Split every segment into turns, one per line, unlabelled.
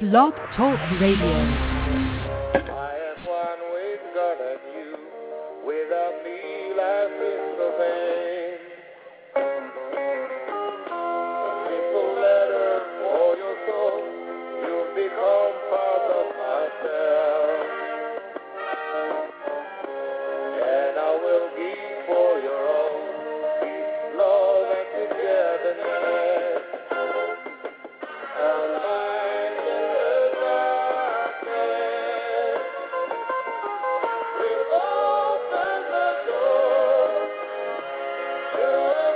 Blog Talk Radio.
I am one with God and you. Without me, life is so vain. A simple letter for your soul. You've become part of myself. And I will give for your own peace, love, and togetherness. And light in the darkness. We open the door to a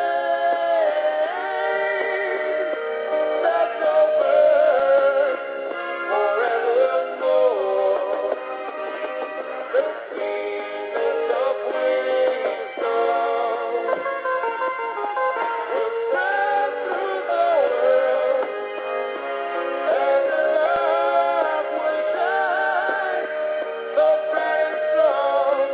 place that's open forevermore. The sweetness of wisdom will spread through the world, and the love will shine so bright and strong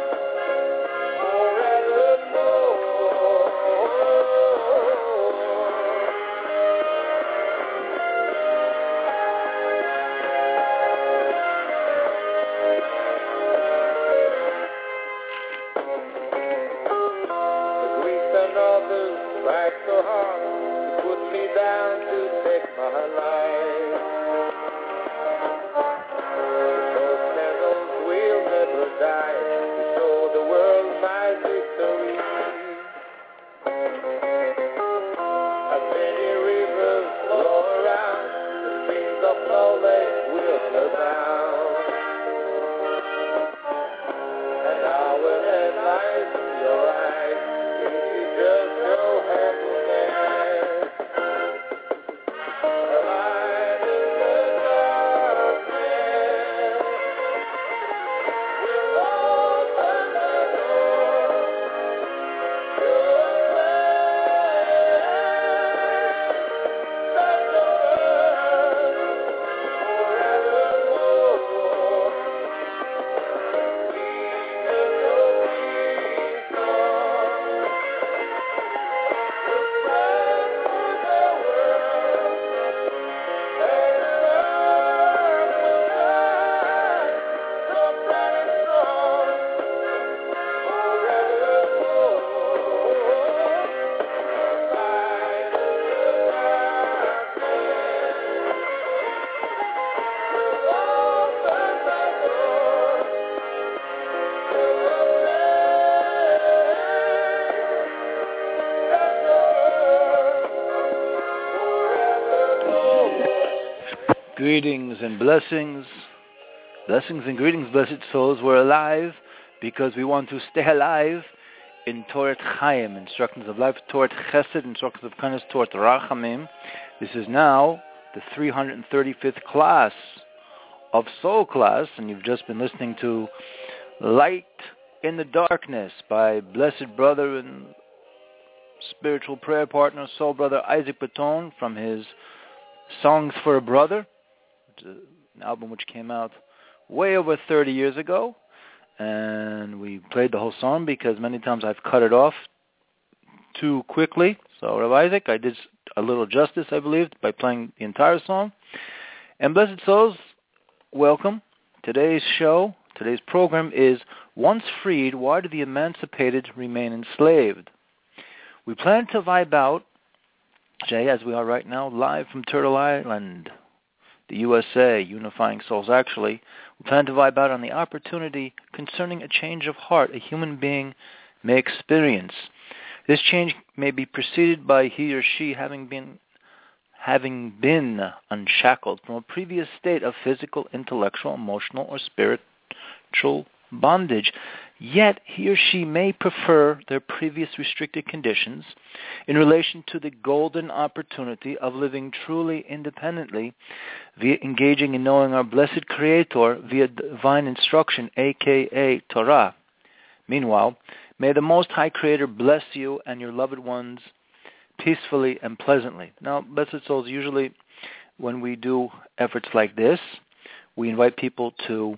The grief and others tried so hard to put me down to take my life. Those candles will never die to show the world my victory. As many rivers flow around, the streams of knowledge will abound. And I will enlighten your eyes if you just show happiness. A light in the darkness will open the door to a place that's open forevermore. Sweetness of wisdom will spread through the world, and the love will shine so bright and strong forevermore. Light in the darkness will open the door to a place that's open forevermore.
Greetings and blessings. Blessings and greetings, blessed souls. We're alive because we want to stay alive in Torah Chaim, instructions of life, Torah Chesed, instructions of kindness, Torah Rachamim. This is now the 335th class of Soul Class, and you've just been listening to Light in the Darkness by blessed brother and spiritual prayer partner, soul brother Isaac Baton, from his Songs for a Brother, which is an album which came out way over 30 years ago. And we played the whole song because many times I've cut it off too quickly. So, Rabbi Isaac, I did a little justice, I believe, by playing the entire song. And blessed souls, welcome. Today's show, today's program is Once Freed, Why Do the Emancipated Remain Enslaved? We plan to vibe out, Jay, as we are right now, live from Turtle Island, the USA, unifying souls actually. We plan to vibe out on the opportunity concerning a change of heart a human being may experience. This change may be preceded by he or she having been unshackled from a previous state of physical, intellectual, emotional, or spiritual bondage. Yet he or she may prefer their previous restricted conditions in relation to the golden opportunity of living truly independently via engaging in knowing our blessed Creator via divine instruction, aka Torah. Meanwhile, may the Most High Creator bless you and your loved ones peacefully and pleasantly. Now, blessed souls, usually when we do efforts like this, we invite people to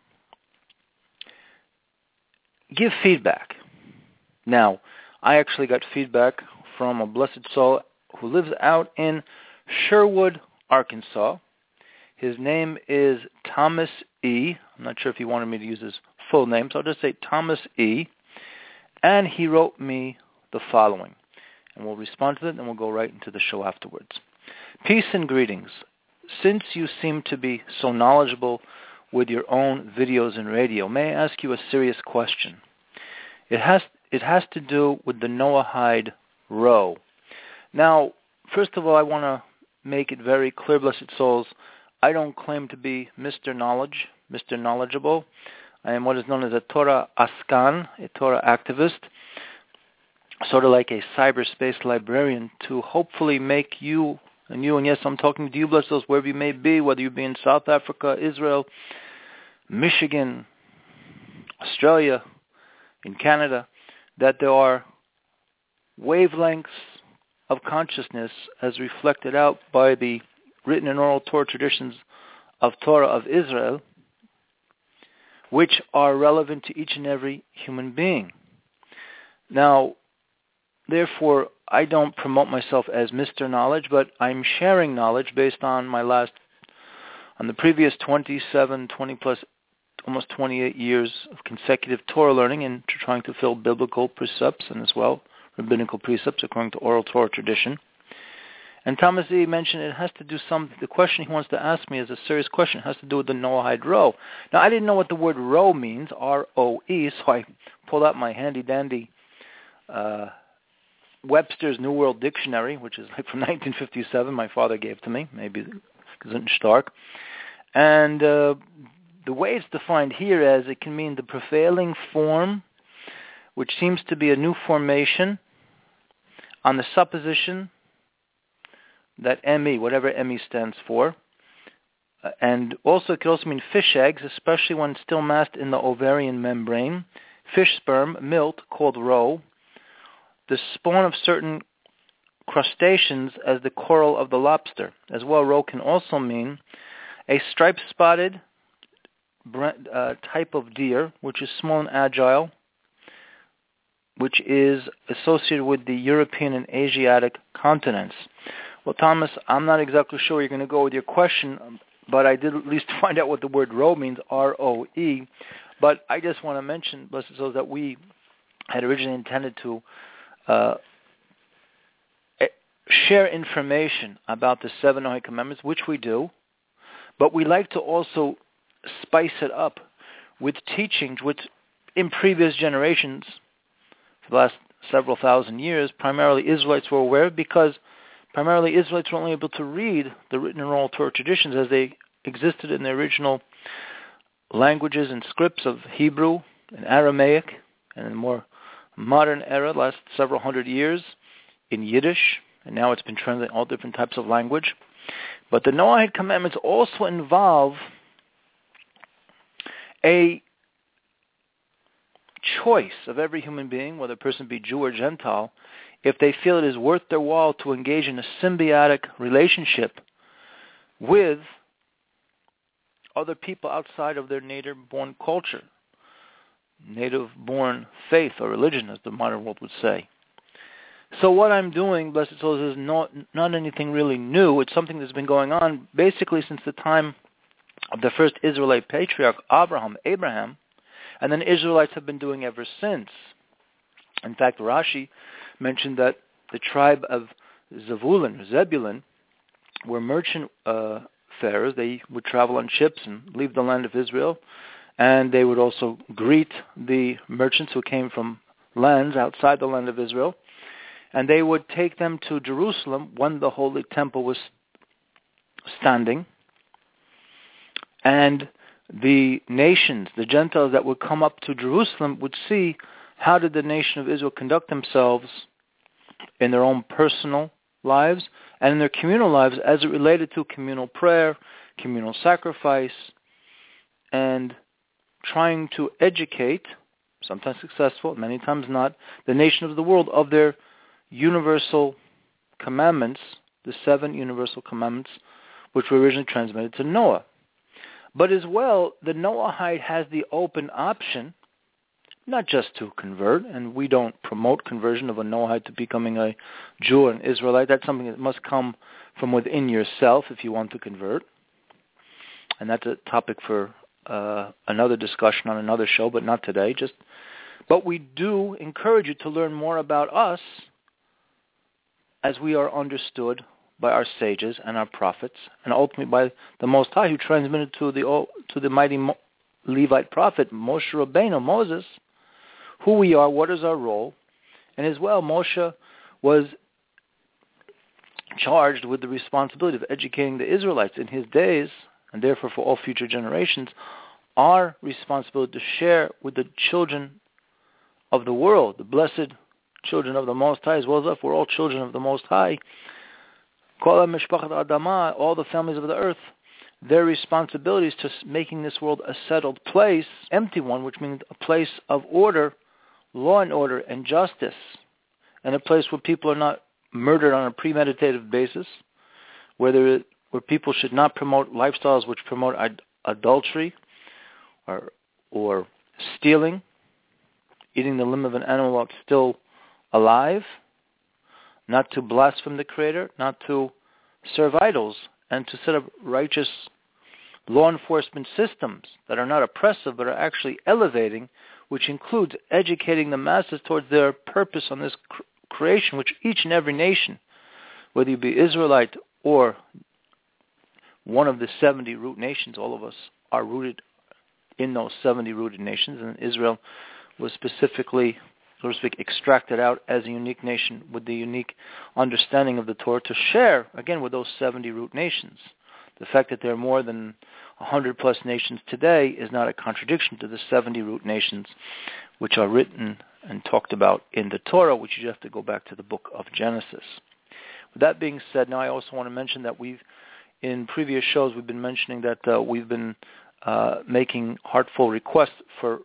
give feedback. Now, I actually got feedback from a blessed soul who lives out in Sherwood, Arkansas. His name is Thomas E. I'm not sure if he wanted me to use his full name, so I'll just say Thomas E. And he wrote me the following. And we'll respond to it, and we'll go right into the show afterwards. Peace and greetings. Since you seem to be so knowledgeable with your own videos and radio, may I ask you a serious question? It has to do with the Noahide row. Now, first of all, I want to make it very clear, blessed souls, I don't claim to be Mr. Knowledge, Mr. Knowledgeable. I am what is known as a Torah Askan, a Torah activist, sort of like a cyberspace librarian, to hopefully make you, and yes, I'm talking to you, blessed souls, wherever you may be, whether you be in South Africa, Israel, Michigan, Australia, in Canada, that there are wavelengths of consciousness as reflected out by the written and oral Torah traditions of Torah of Israel, which are relevant to each and every human being. Now, therefore, I don't promote myself as Mr. Knowledge, but I'm sharing knowledge based on on the previous 20 plus, almost 28 years of consecutive Torah learning and trying to fill biblical precepts and as well rabbinical precepts according to oral Torah tradition. And Thomas E. mentioned it has to do the question he wants to ask me is a serious question. It has to do with the Noahide row. Now, I didn't know what the word row means, R-O-E, so I pulled out my handy-dandy Webster's New World Dictionary, which is like from 1957, my father gave to me, maybe Gesundheit stark. And the way it's defined here as it can mean the prevailing form, which seems to be a new formation on the supposition that ME, whatever ME stands for, and also it could also mean fish eggs, especially when still masked in the ovarian membrane, fish sperm, milt, called roe, the spawn of certain crustaceans as the coral of the lobster. As well, roe can also mean a striped-spotted type of deer, which is small and agile, which is associated with the European and Asiatic continents. Well, Thomas, I'm not exactly sure where you're going to go with your question, but I did at least find out what the word roe means, R-O-E. But I just want to mention, blessed souls, that we had originally intended to share information about the 7 Noahide commandments, which we do, but we like to also spice it up with teachings which in previous generations, for the last several thousand years, primarily Israelites were aware of, because primarily Israelites were only able to read the written and oral Torah traditions as they existed in the original languages and scripts of Hebrew and Aramaic, and in the more modern era, last several hundred years, in Yiddish, and now it's been translated in all different types of language. But the Noahide commandments also involve a choice of every human being, whether a person be Jew or Gentile, if they feel it is worth their while to engage in a symbiotic relationship with other people outside of their native-born culture, native-born faith or religion, as the modern world would say. So what I'm doing, blessed souls, is not anything really new. It's something that's been going on basically since the time of the first Israelite patriarch, Abraham, and then Israelites have been doing ever since. In fact, Rashi mentioned that the tribe of Zebulun, were merchant pharaohs. They would travel on ships and leave the land of Israel, and they would also greet the merchants who came from lands outside the land of Israel, and they would take them to Jerusalem when the Holy Temple was standing, and the nations, the Gentiles that would come up to Jerusalem would see how did the nation of Israel conduct themselves in their own personal lives and in their communal lives as it related to communal prayer, communal sacrifice, and trying to educate, sometimes successful, many times not, the nation of the world of their universal commandments, the 7 universal commandments, which were originally transmitted to Noah. But as well, the Noahide has the open option, not just to convert, and we don't promote conversion of a Noahide to becoming a Jew or an Israelite. That's something that must come from within yourself if you want to convert. and that's a topic for another discussion on another show, but not today. But we do encourage you to learn more about us as we are understood by our sages and our prophets, and ultimately by the Most High, who transmitted to the mighty Levite prophet Moshe Rabbeinu, Moses, who we are, what is our role, and as well, Moshe was charged with the responsibility of educating the Israelites in his days, and therefore for all future generations, our responsibility to share with the children of the world, the blessed children of the Most High, as well as us, we're all children of the Most High, all the families of the earth, their responsibility is to making this world a settled place, empty one, which means a place of order, law and order, and justice, and a place where people are not murdered on a premeditated basis, where people should not promote lifestyles which promote adultery or stealing, eating the limb of an animal while it's still alive, not to blaspheme the Creator, not to serve idols, and to set up righteous law enforcement systems that are not oppressive but are actually elevating, which includes educating the masses towards their purpose on this creation, which each and every nation, whether you be Israelite or one of the 70 root nations, all of us are rooted in those 70 rooted nations, and Israel was specifically, so to speak, extracted out as a unique nation with the unique understanding of the Torah to share, again, with those 70 root nations. The fact that there are more than 100 plus nations today is not a contradiction to the 70 root nations which are written and talked about in the Torah, which you have to go back to the book of Genesis. With that being said, now I also want to mention that in previous shows, we've been mentioning that we've been making heartful requests for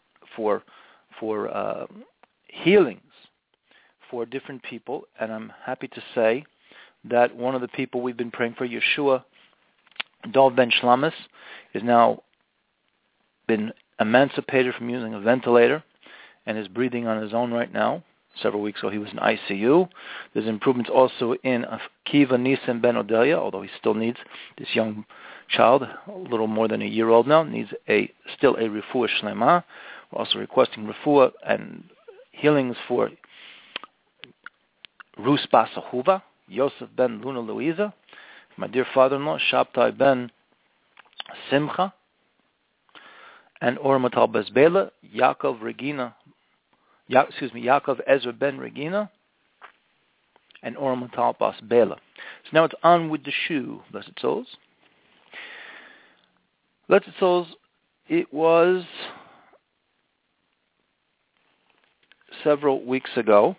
healings for different people, and I'm happy to say that one of the people we've been praying for, Yeshua Dov Ben Shlamis, is now been emancipated from using a ventilator and is breathing on his own right now. Several weeks ago he was in ICU. There's improvements also in Akiva Nissen Ben Odelia, although he still needs, this young child, a little more than a year old now, needs still a refuah shlema. We're also requesting refuah and healings for Rus Bas Ahuva, Yosef Ben Luna Louisa, my dear father-in-law, Shabtai Ben Simcha, and Ormatal Bezbela, Yaakov Ezra Ben Regina, and Ormatal Bas Bela. So now it's on with the shoe, blessed souls. Blessed souls, it was several weeks ago,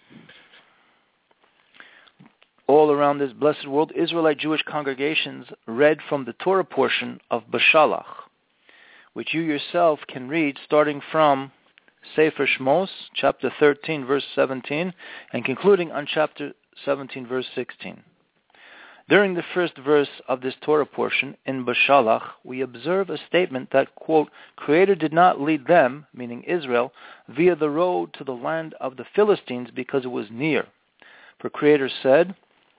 all around this blessed world, Israelite Jewish congregations read from the Torah portion of Bashalach, which you yourself can read starting from Sefer Shmos, chapter 13, verse 17, and concluding on chapter 17, verse 16. During the first verse of this Torah portion, in Bashalach, we observe a statement that, quote, Creator did not lead them, meaning Israel, via the road to the land of the Philistines because it was near. For Creator said,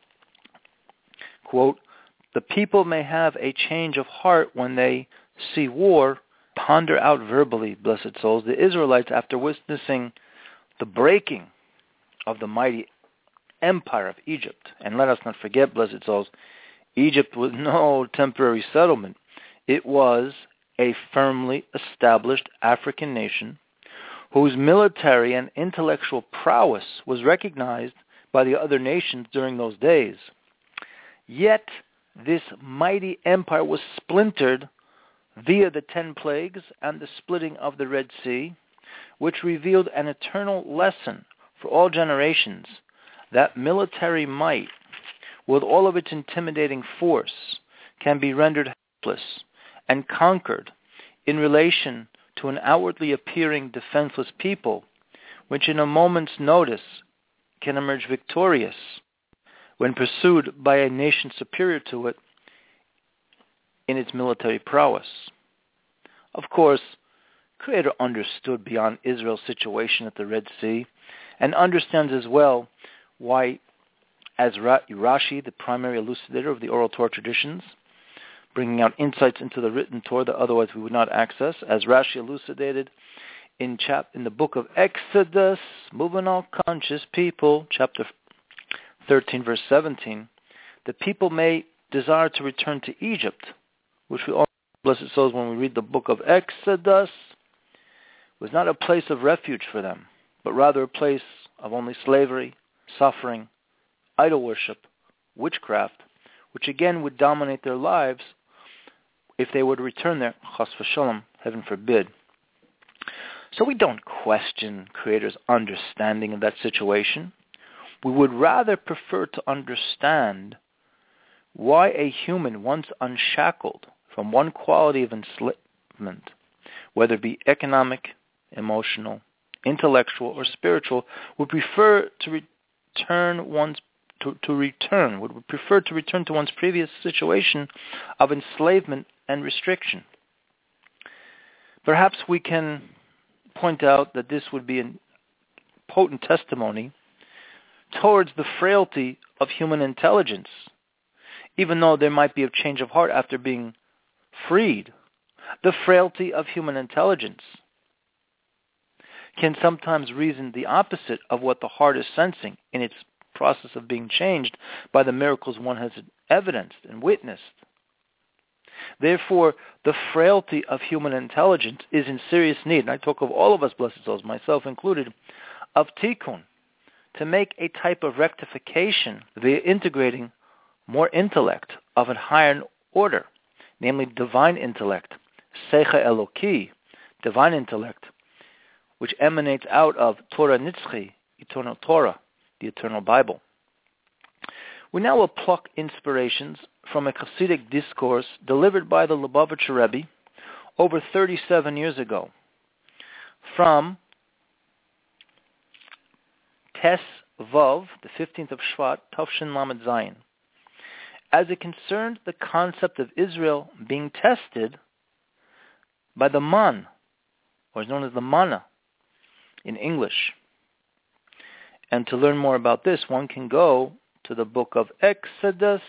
quote, the people may have a change of heart when they see war, ponder out verbally, blessed souls, the Israelites, after witnessing the breaking of the mighty empire of Egypt. And let us not forget, blessed souls, Egypt was no temporary settlement. It was a firmly established African nation whose military and intellectual prowess was recognized by the other nations during those days. Yet this mighty empire was splintered via the 10 plagues and the splitting of the Red Sea, which revealed an eternal lesson for all generations, that military might, with all of its intimidating force, can be rendered helpless and conquered in relation to an outwardly appearing defenseless people, which in a moment's notice can emerge victorious when pursued by a nation superior to it in its military prowess. Of course, Creator understood beyond Israel's situation at the Red Sea, and understands as well why, as Rashi, the primary elucidator of the oral Torah traditions, bringing out insights into the written Torah that otherwise we would not access, as Rashi elucidated in the book of Exodus, moving all conscious people, chapter 13, verse 17. The people may desire to return to Egypt, which we all, blessed souls, when we read the book of Exodus, was not a place of refuge for them, but rather a place of only slavery, suffering, idol worship, witchcraft, which again would dominate their lives if they were to return there, chas v'shalom, heaven forbid. So we don't question Creator's understanding of that situation. We would rather prefer to understand why a human once unshackled from one quality of enslavement, whether it be economic, emotional, intellectual, or spiritual, would prefer to return to one's previous situation of enslavement and restriction. Perhaps we can point out that this would be a potent testimony towards the frailty of human intelligence, even though there might be a change of heart after being freed. The frailty of human intelligence can sometimes reason the opposite of what the heart is sensing in its process of being changed by the miracles one has evidenced and witnessed. Therefore, the frailty of human intelligence is in serious need, and I talk of all of us, blessed souls, myself included, of tikkun, to make a type of rectification via integrating more intellect of a higher order, namely divine intellect, Secha Eloki, divine intellect, which emanates out of Torah Nitzchi, eternal Torah, the eternal Bible. We now will pluck inspirations from a Hasidic discourse delivered by the Lubavitcher Rebbe over 37 years ago, from Tes Vav, the 15th of Shvat, Tafshin Lamed Zayin, as it concerned the concept of Israel being tested by the man, or is known as the manna in English. And to learn more about this, one can go to the book of Exodus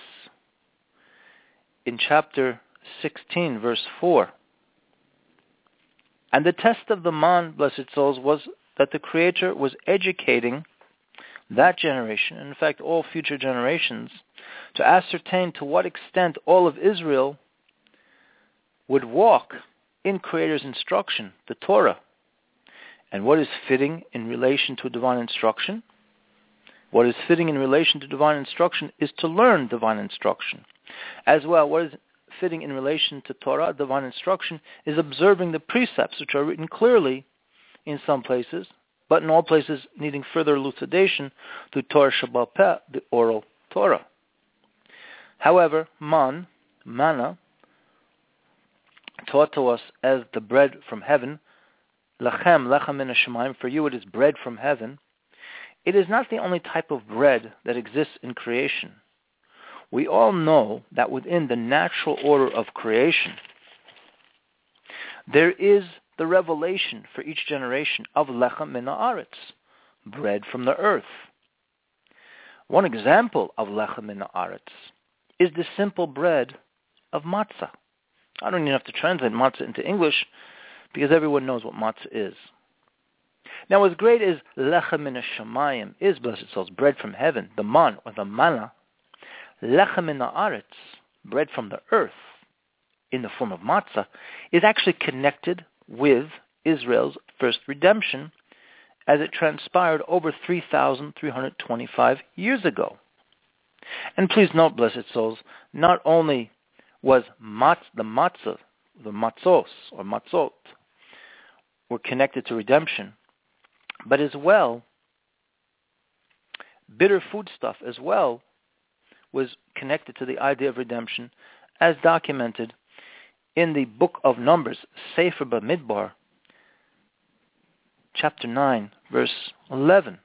in chapter 16, verse 4. And the test of the man, blessed souls, was that the Creator was educating that generation, and in fact all future generations, to ascertain to what extent all of Israel would walk in Creator's instruction, the Torah. And what is fitting in relation to divine instruction? What is fitting in relation to divine instruction is to learn divine instruction. As well, what is fitting in relation to Torah, divine instruction, is observing the precepts which are written clearly in some places, but in all places needing further elucidation through Torah Shebaal Peh, the oral Torah. However, manna, taught to us as the bread from heaven, lechem min hashamayim, for you it is bread from heaven, it is not the only type of bread that exists in creation. We all know that within the natural order of creation, there is the revelation for each generation of lechem min haaretz, bread from the earth. One example of lechem min haaretz is the simple bread of matzah. I don't even have to translate matzah into English because everyone knows what matzah is. Now, as great as lechem min hashamayim is, blessed souls, bread from heaven, the man or the manna, lechem min haaretz, bread from the earth, in the form of matzah, is actually connected with Israel's first redemption as it transpired over 3,325 years ago. And please note, blessed souls, not only was the matzos, or matzot, were connected to redemption, but as well, bitter foodstuff as well was connected to the idea of redemption, as documented in the book of Numbers, Sefer Bamidbar, chapter 9, verse 11.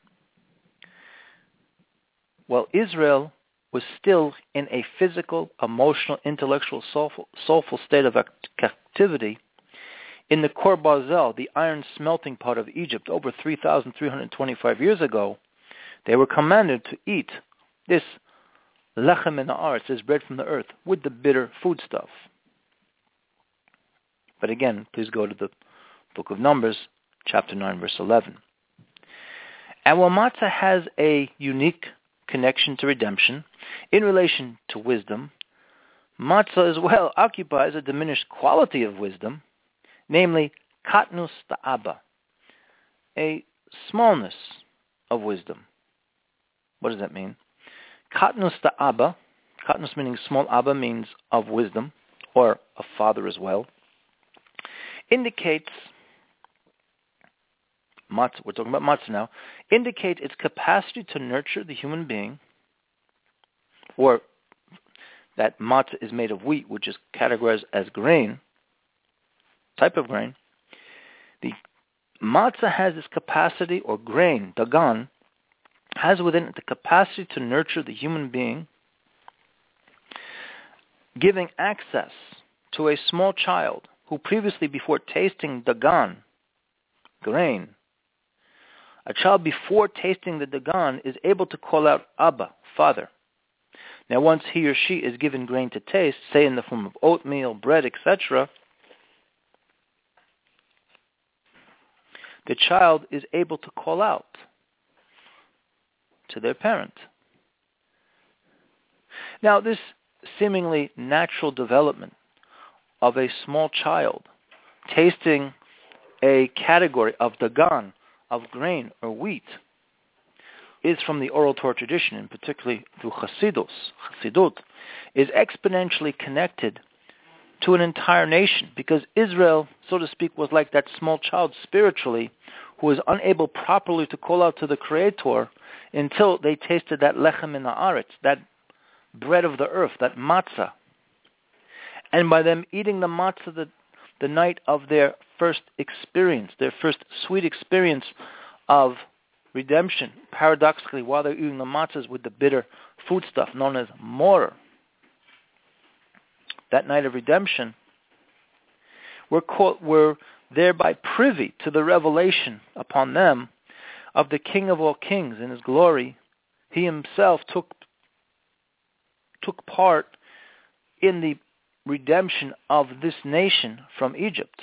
While Israel was still in a physical, emotional, intellectual, soulful state of captivity, in the Kor Barzel, the iron smelting pot of Egypt, over 3,325 years ago, they were commanded to eat this lechem min haaretz, this bread from the earth, with the bitter foodstuff. But again, please go to the book of Numbers, chapter 9, verse 11. And while matzah has a unique connection to redemption in relation to wisdom, matzah as well occupies a diminished quality of wisdom, namely katnus ta'aba, a smallness of wisdom. What does that mean? Katnus ta'aba, katnus meaning small, abba means of wisdom, or a father as well, indicates, matzah, we're talking about matzah now, indicates its capacity to nurture the human being, or that matzah is made of wheat, which is categorized as grain, type of grain. The matzah has this capacity, or grain, dagan, has within it the capacity to nurture the human being, giving access to a small child who previously, before tasting dagan, grain, a child before tasting the dagan is able to call out Abba, Father. Now once he or she is given grain to taste, say in the form of oatmeal, bread, etc., the child is able to call out to their parent. Now this seemingly natural development of a small child tasting a category of dagan, of grain or wheat, is from the oral Torah tradition, and particularly through Chassidut, is exponentially connected to an entire nation, because Israel, so to speak, was like that small child spiritually who was unable properly to call out to the Creator until they tasted that lechem in the aretz, that bread of the earth, that matzah. And by them eating the matzah the night of their first experience, their first sweet experience of redemption, paradoxically, while they're eating the matzahs with the bitter foodstuff known as mortar, that night of redemption, were thereby privy to the revelation upon them of the King of all kings in his glory. He himself took part in the redemption of this nation from Egypt.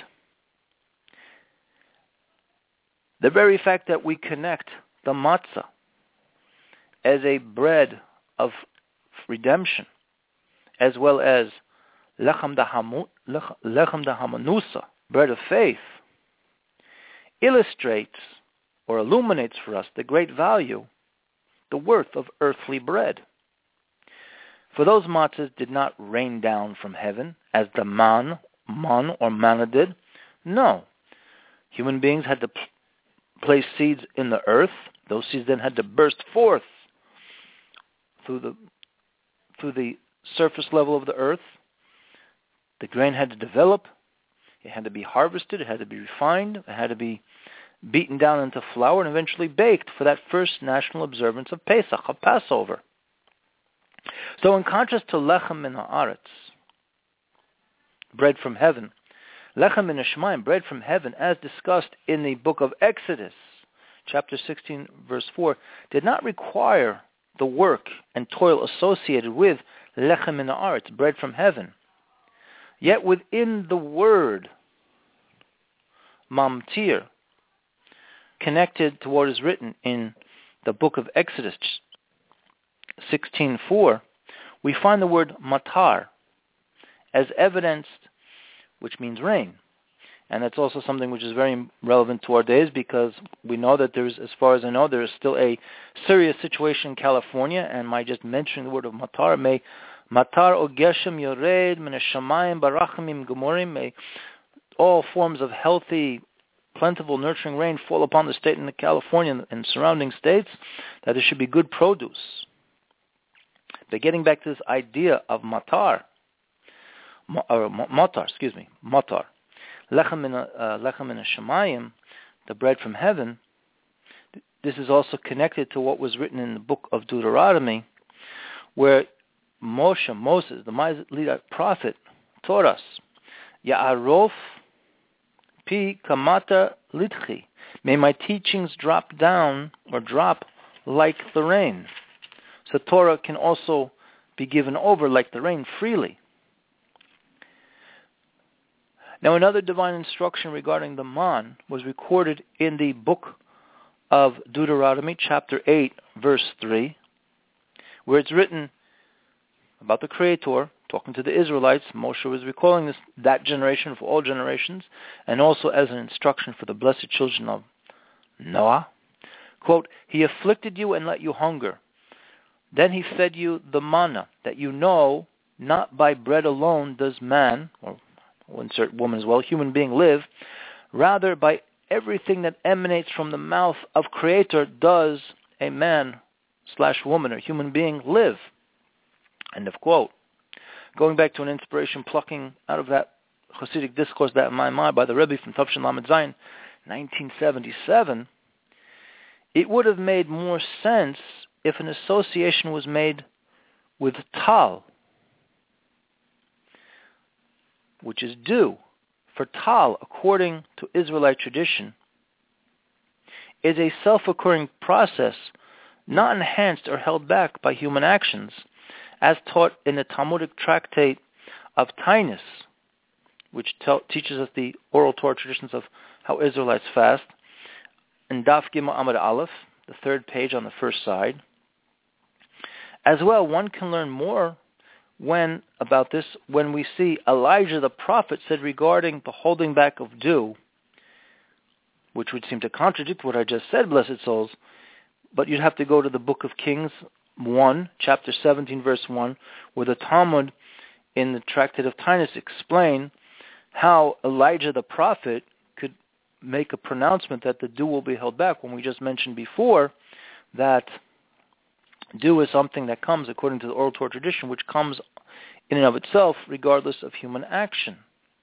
The very fact that we connect the matzah as a bread of redemption, as well as lechem dahamanusa, bread of faith, illustrates or illuminates for us the great value, the worth of earthly bread. For those matzahs did not rain down from heaven as the man or manna did. No. Human beings had to place seeds in the earth. Those seeds then had to burst forth through the surface level of the earth. The grain had to develop. It had to be harvested. It had to be refined. It had to be beaten down into flour and eventually baked for that first national observance of Pesach, of Passover. So in contrast to lechem min haaretz, bread from heaven, lechem min hashamayim, bread from heaven, as discussed in the book of Exodus, chapter 16, verse 4, did not require the work and toil associated with lechem min haaretz, bread from heaven. Yet within the word mamtir, connected to what is written in the book of Exodus 16:4, we find the word matar as evidenced, which means rain. And that's also something which is very relevant to our days, because we know that there's, as far as I know, there is still a serious situation in California, and my just mentioning the word of matar, may matar o geshem yored min hashamayim barachamim gemorim, may all forms of healthy, plentiful, nurturing rain fall upon the state of California and surrounding states, that there should be good produce. But getting back to this idea of matar, lechem min hashamayim, the bread from heaven, this is also connected to what was written in the book of Deuteronomy, where Moses, the Levite prophet, taught us, Ya'arof pi kamata litchi, may my teachings drop down or drop like the rain. So Torah can also be given over like the rain freely. Now, another divine instruction regarding the man was recorded in the book of Deuteronomy, chapter 8, verse 3, where it's written about the Creator, talking to the Israelites. Moshe was recalling that generation for all generations, and also as an instruction for the blessed children of Noah. Quote, "He afflicted you and let you hunger. Then he fed you the manna, that you know not by bread alone does man," or we'll insert woman as well, human being live, rather by everything that emanates from the mouth of Creator does a man/woman or human being live. End of quote. Going back to an inspiration plucking out of that Hasidic discourse, that in my mind, by the Rebbe from Tafshin Lamed Zayin, 1977, it would have made more sense if an association was made with tal, which is dew. For tal, according to Israelite tradition, is a self-occurring process not enhanced or held back by human actions, as taught in the Talmudic tractate of Tainus, which teaches us the oral Torah traditions of how Israelites fast, in Daf Gimel Amud Aleph, the third page on the first side. As well, one can learn more about this when we see Elijah the prophet said regarding the holding back of dew, which would seem to contradict what I just said, blessed souls, but you'd have to go to the book of Kings 1, chapter 17, verse 1, where the Talmud in the tractate of Tainus explain how Elijah the prophet could make a pronouncement that the dew will be held back, when we just mentioned before that dew is something that comes, according to the oral Torah tradition, which comes in and of itself regardless of human action.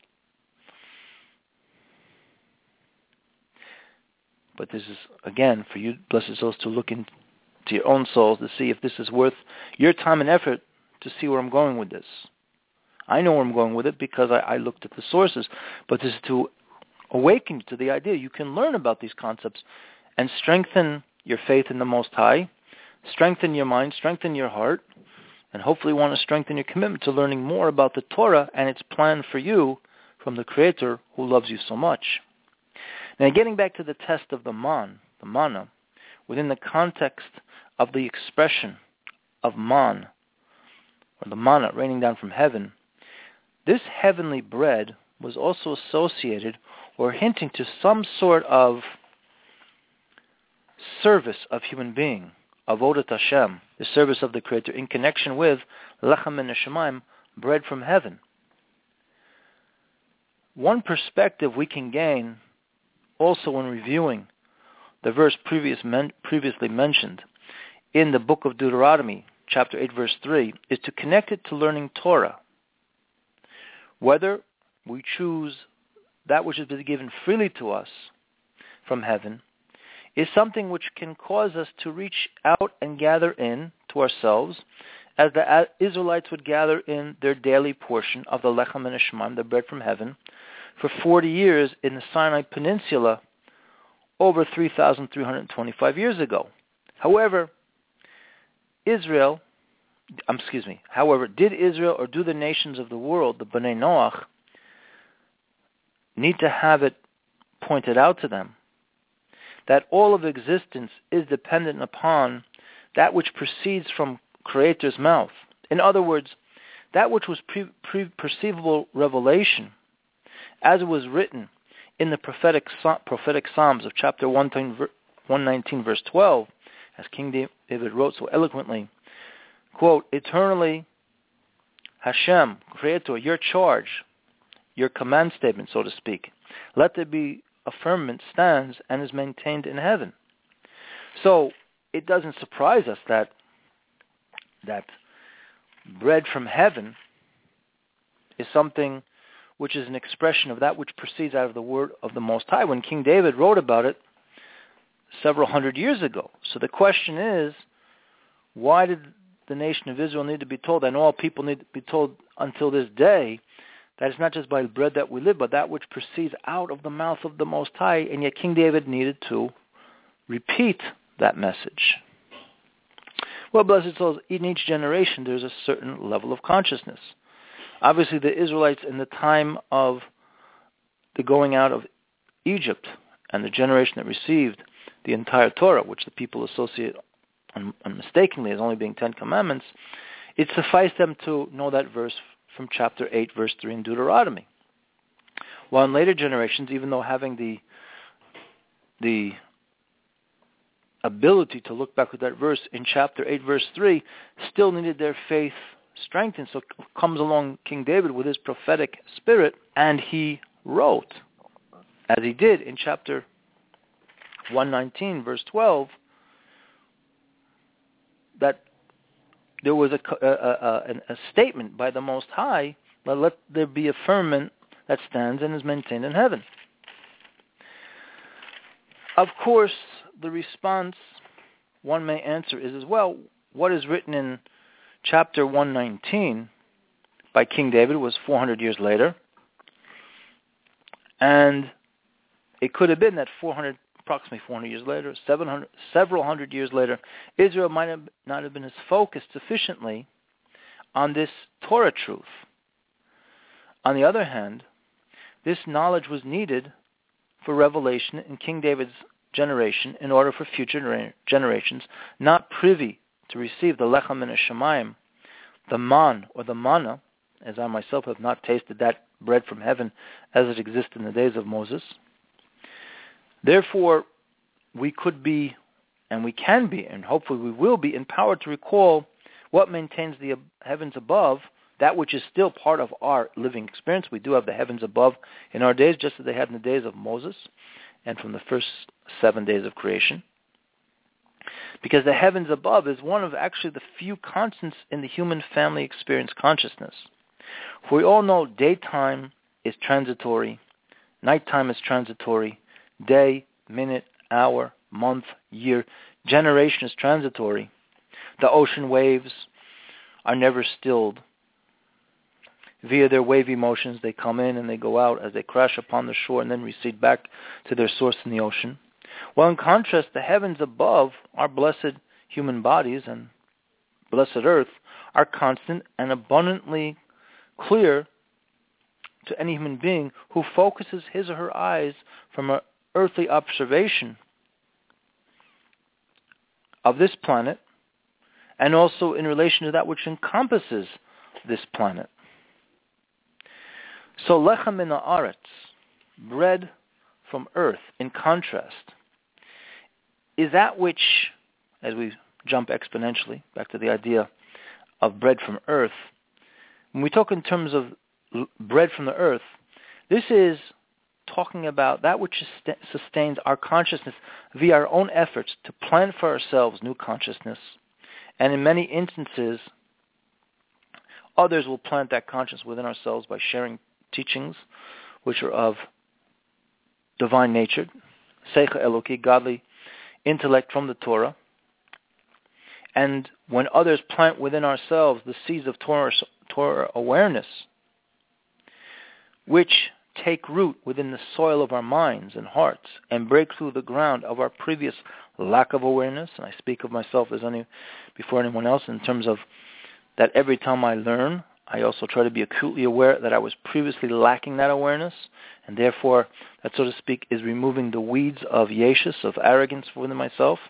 But this is, again, for you, blessed souls, to look into your own souls to see if this is worth your time and effort to see where I'm going with this. I know where I'm going with it because I looked at the sources, but this is to awaken you to the idea you can learn about these concepts and strengthen your faith in the Most High, strengthen your mind, strengthen your heart, and hopefully want to strengthen your commitment to learning more about the Torah and its plan for you from the Creator who loves you so much. Now, getting back to the test of the manna, within the context of the expression of man, or the manna raining down from heaven, this heavenly bread was also associated or hinting to some sort of service of human being, avodat Hashem, the service of the Creator, in connection with lechem min hashamayim, bread from heaven. One perspective we can gain also when reviewing the verse previously mentioned in the book of Deuteronomy, chapter 8, verse 3, is to connect it to learning Torah. Whether we choose that which has been given freely to us from heaven is something which can cause us to reach out and gather in to ourselves, as the Israelites would gather in their daily portion of the lechem min hashamayim, the bread from heaven, for 40 years in the Sinai Peninsula over 3,325 years ago. However, did Israel or do the nations of the world, the Bnei Noach, need to have it pointed out to them that all of existence is dependent upon that which proceeds from Creator's mouth. In other words, that which was perceivable revelation, as it was written in the prophetic Psalms of chapter 119, verse 12, as King David wrote so eloquently, quote, "Eternally, Hashem, Creator, your charge, your command statement, so to speak, let there be a firmament stands and is maintained in heaven." So it doesn't surprise us that bread from heaven is something which is an expression of that which proceeds out of the word of the Most High, when King David wrote about it several hundred years ago. So the question is, why did the nation of Israel need to be told, and all people need to be told until this day, that it's not just by bread that we live, but that which proceeds out of the mouth of the Most High, and yet King David needed to repeat that message? Well, blessed souls, in each generation there's a certain level of consciousness. Obviously, the Israelites in the time of the going out of Egypt and the generation that received the entire Torah, which the people associate unmistakably as only being 10 Commandments, it sufficed them to know that verse from chapter 8, verse 3 in Deuteronomy. While in later generations, even though having the ability to look back at that verse in chapter 8, verse 3, still needed their faith strengthened. So comes along King David with his prophetic spirit, and he wrote, as he did in chapter 119, verse 12, that there was a statement by the Most High, let there be a firmament that stands and is maintained in heaven. Of course, the response one may answer is as well, what is written in chapter 119 by King David was 400 years later, and it could have been that approximately 400 years later, several hundred years later, Israel might not have been as focused sufficiently on this Torah truth. On the other hand, this knowledge was needed for revelation in King David's generation in order for future generations not privy to receive the lechem min hashamayim, the man or the manna, as I myself have not tasted that bread from heaven as it existed in the days of Moses. Therefore, we could be, and we can be, and hopefully we will be, empowered to recall what maintains the heavens above, that which is still part of our living experience. We do have the heavens above in our days, just as they had in the days of Moses, and from the first 7 days of creation. Because the heavens above is one of actually the few constants in the human family experience consciousness. For we all know daytime is transitory, nighttime is transitory, day, minute, hour, month, year, generation is transitory. The ocean waves are never stilled. Via their wavy motions, they come in and they go out as they crash upon the shore and then recede back to their source in the ocean. While in contrast, the heavens above, our blessed human bodies and blessed earth, are constant and abundantly clear to any human being who focuses his or her eyes from an earthly observation of this planet and also in relation to that which encompasses this planet. So lechem min haaretz, bread from earth, in contrast, is that which, as we jump exponentially back to the idea of bread from earth, when we talk in terms of bread from the earth, this is talking about that which sustains our consciousness via our own efforts to plant for ourselves new consciousness. And in many instances, others will plant that consciousness within ourselves by sharing teachings which are of divine nature, Seicha Eloki, godly intellect from the Torah. And when others plant within ourselves the seeds of Torah awareness, which take root within the soil of our minds and hearts and break through the ground of our previous lack of awareness, and I speak of myself as before anyone else in terms of that every time I learn, I also try to be acutely aware that I was previously lacking that awareness, and therefore, that, so to speak, is removing the weeds of yeshus, of arrogance within myself.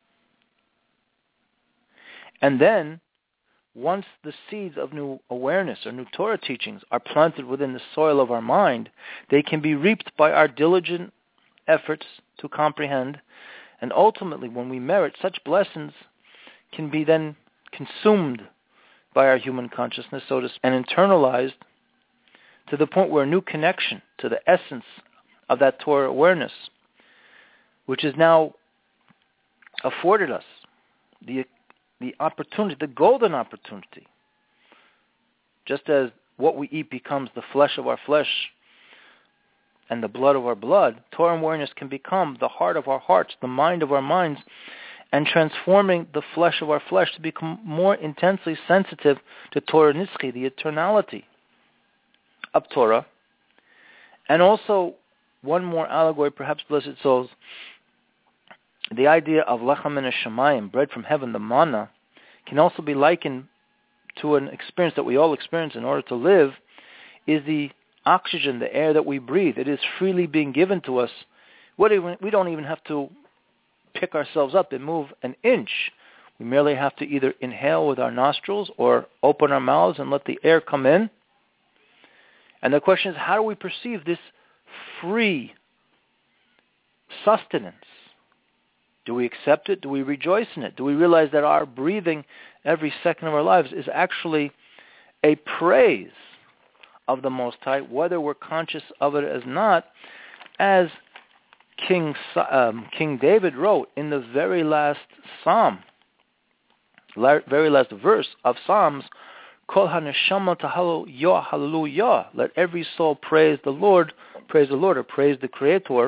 And then, once the seeds of new awareness or new Torah teachings are planted within the soil of our mind, they can be reaped by our diligent efforts to comprehend, and ultimately, when we merit, such blessings can be then consumed by our human consciousness, so to speak, and internalized to the point where a new connection to the essence of that Torah awareness, which is now afforded us the opportunity, the golden opportunity, just as what we eat becomes the flesh of our flesh and the blood of our blood, Torah awareness can become the heart of our hearts, the mind of our minds, and transforming the flesh of our flesh to become more intensely sensitive to Torah Nitzchi, the eternality of Torah. And also, one more allegory, perhaps, blessed souls, the idea of lechem min hashamayim, bread from heaven, the manna, can also be likened to an experience that we all experience in order to live, is the oxygen, the air that we breathe. It is freely being given to us. We don't even have to pick ourselves up and move an inch. We merely have to either inhale with our nostrils or open our mouths and let the air come in. And the question is, how do we perceive this free sustenance? Do we accept it? Do we rejoice in it? Do we realize that our breathing every second of our lives is actually a praise of the Most High, whether we're conscious of it as not, as King David wrote in the very last psalm, very last verse of Psalms, Kol haneshama tahalelu hallelujah. Let every soul praise the Lord, or praise the Creator.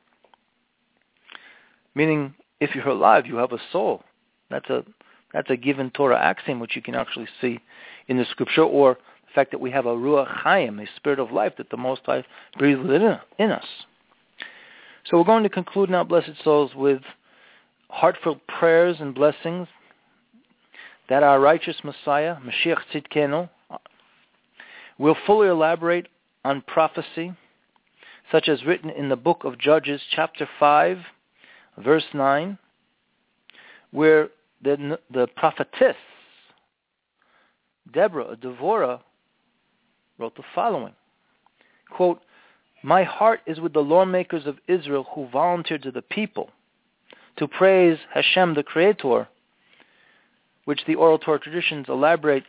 Meaning, if you're alive, you have a soul. That's a given Torah axiom, which you can actually see in the Scripture, or the fact that we have a Ruach Chaim, a spirit of life that the Most High breathes within in us. So we're going to conclude now, blessed souls, with heartfelt prayers and blessings that our righteous Messiah, Mashiach Tzidkenu, will fully elaborate on prophecy, such as written in the book of Judges, chapter 5, verse 9, where the prophetess, Deborah, wrote the following, quote, "My heart is with the lawmakers of Israel who volunteered to the people to praise Hashem the Creator," which the oral Torah traditions elaborate.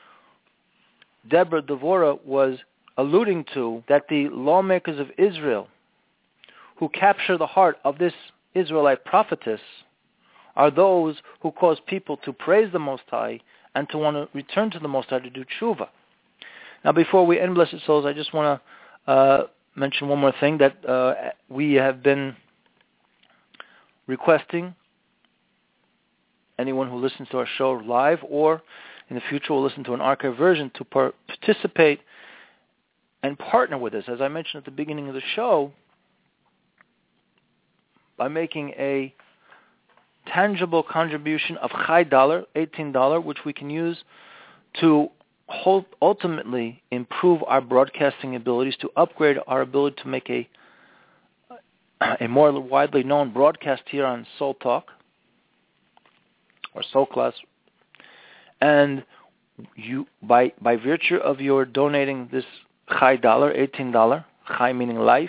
Deborah was alluding to that the lawmakers of Israel who capture the heart of this Israelite prophetess are those who cause people to praise the Most High and to want to return to the Most High to do tshuva. Now, before we end, blessed souls, I just want to mention one more thing, that we have been requesting anyone who listens to our show live or in the future will listen to an archive version to participate and partner with us, as I mentioned at the beginning of the show, by making a tangible contribution of Chai dollar, $18, which we can use to ultimately improve our broadcasting abilities, to upgrade our ability to make a more widely known broadcast here on Soul Talk, or Soul Class. And you, by virtue of your donating this Chai dollar, $18, Chai meaning life,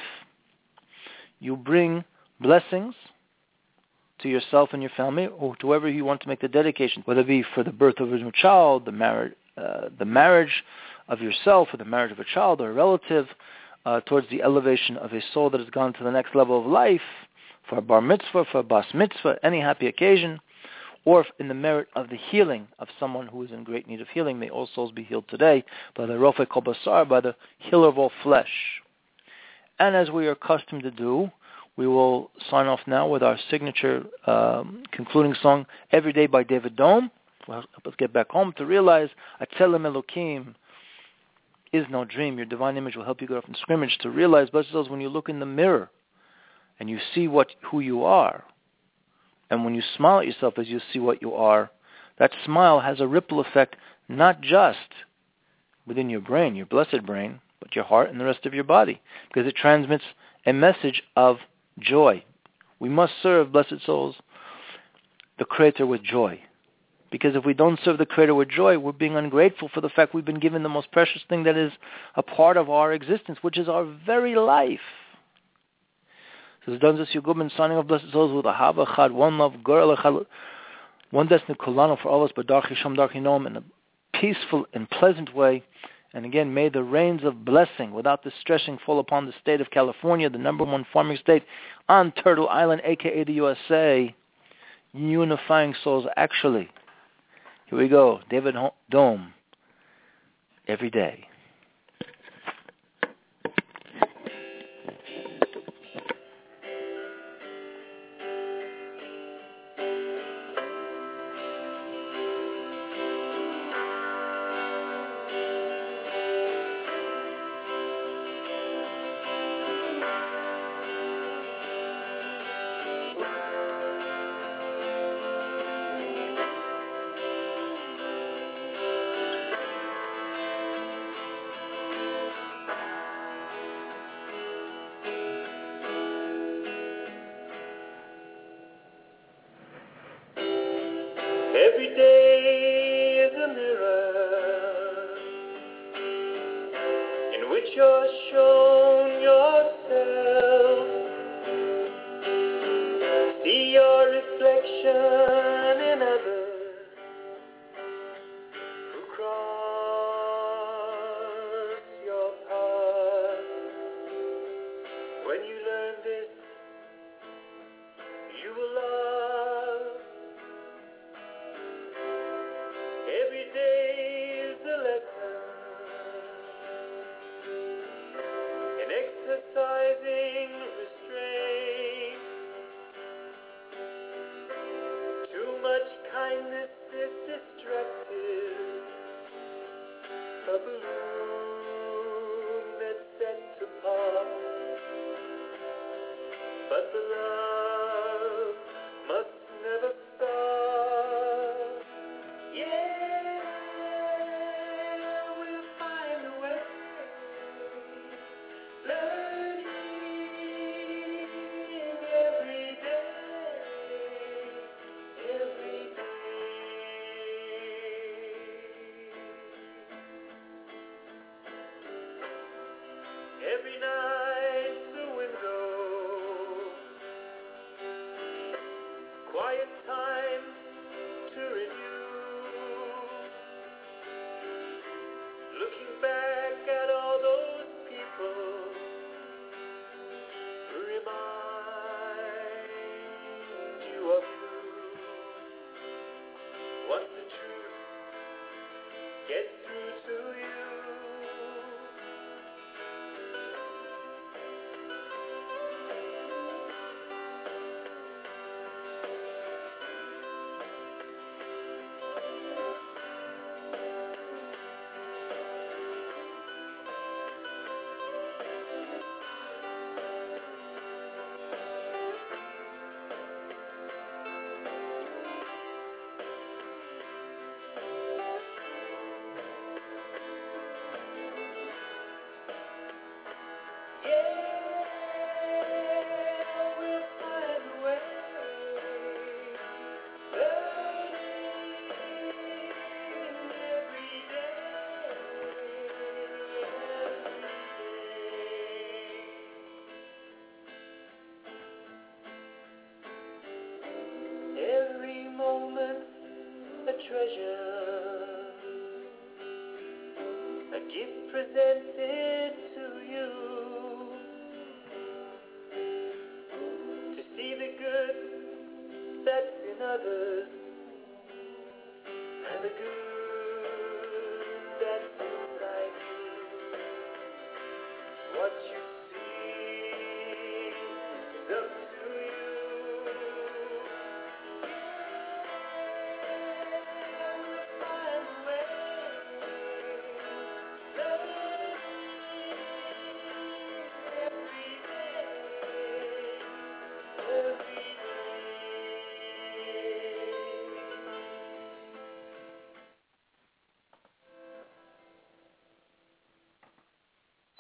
you bring blessings to yourself and your family, or to whoever you want to make the dedication, whether it be for the birth of a new child, the marriage of yourself, or the marriage of a child or a relative, towards the elevation of a soul that has gone to the next level of life, for a bar mitzvah, for a bas mitzvah, any happy occasion, or in the merit of the healing of someone who is in great need of healing. May all souls be healed today by the Rofei Kol Basar, by the healer of all flesh. And as we are accustomed to do, we will sign off now with our signature concluding song, Every Day by David Dome. Will help us get back home to realize Atzelem Elokim is no dream. Your divine image will help you get off in scrimmage to realize, blessed souls, when you look in the mirror and you see who you are, and when you smile at yourself as you see what you are, that smile has a ripple effect not just within your brain, your blessed brain, but your heart and the rest of your body, because it transmits a message of joy. We must serve, blessed souls, the Creator with joy. Because if we don't serve the Creator with joy, we're being ungrateful for the fact we've been given the most precious thing that is a part of our existence, which is our very life. So Danzas Yugubin signing off, blessed souls, with a Hava Chad, one love, Gorel Echad, one destiny Kolano for all of us, but Darchi Sham Darchi Noam, in a peaceful and pleasant way. And again, may the rains of blessing without distressing fall upon the state of California, the number one farming state on Turtle Island, a.k.a. the USA, unifying souls actually. Here we go, David Dome, every day.
which you're shown yourself. See your reflection in others who cross your path. When you learn this, you will love. Every day is a lesson in exercising restraint. Too much kindness is destructive. A balloon that's set to pop, but the love must never stop. Yeah, we'll find a way. Learning every day, every day. Every night's a window, quiet time to renew. Looking back at all those people who remind you of you. Once the truth gets through to you. Every moment a treasure, a gift presented